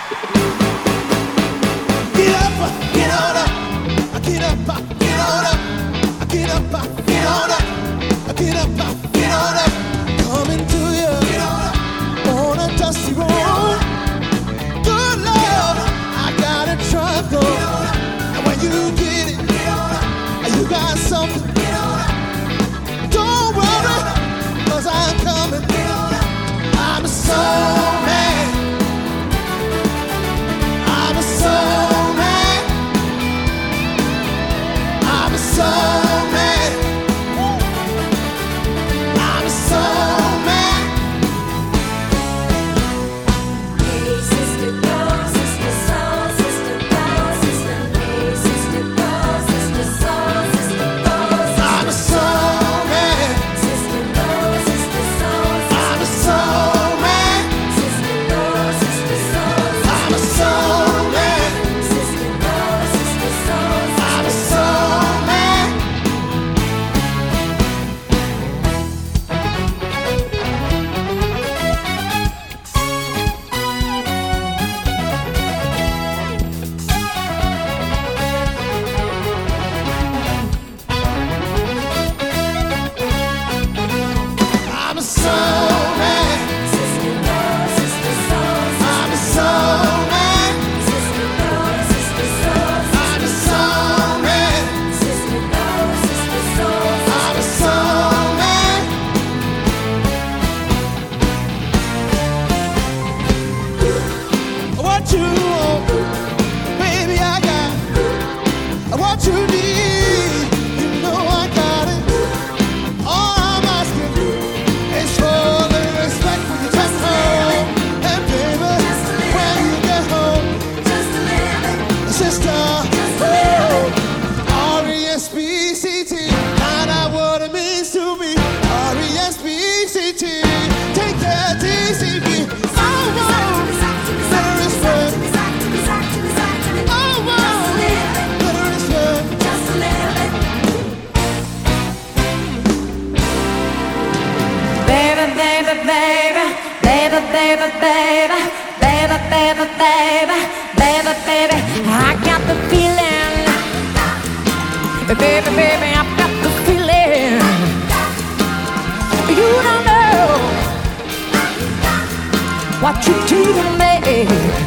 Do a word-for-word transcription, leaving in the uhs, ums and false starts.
Get up, get on up. Get up, get on up. Get up, get on up. Get up, get on up. Coming to you on a dusty road. Good Lord, I got a trouble. And when you get it, you got something. Don't worry, 'cause I'm coming. I'm a soul man. I'm a soul man. I'm a soul man. I'm a soul man. Hey, sister, go, sister, soul, sister, go, sister. Hey, sister, go, sister, soul, sister, go, sister. I'm a soul man. Sister, go, sister, soul, I'm a soul man. sister, go, sister, soul, I'm a soul man. sister, go, sister, soul, I'm a soul man. I'm a soul man. sister, go, sister, soul, I'm a soul man. sister, go, sister, soul, I'm a soul man. sister, go, sister, soul, I'm a soul man. What you want, baby, I got. What you need, you know I got it. All I'm asking is for the respect when you come home. And baby, when you get home, just a little, sister, oh, R E S P C T, find out what it means to me. R E S P C T, take that D C B. Oh, whoa, better respect. Oh, whoa, better respect. just a little bit. Baby, baby, baby, baby, baby, baby, baby, baby, baby, baby, baby, I got the feeling. Baby, baby, I've got the feeling. You don't know what you do to me.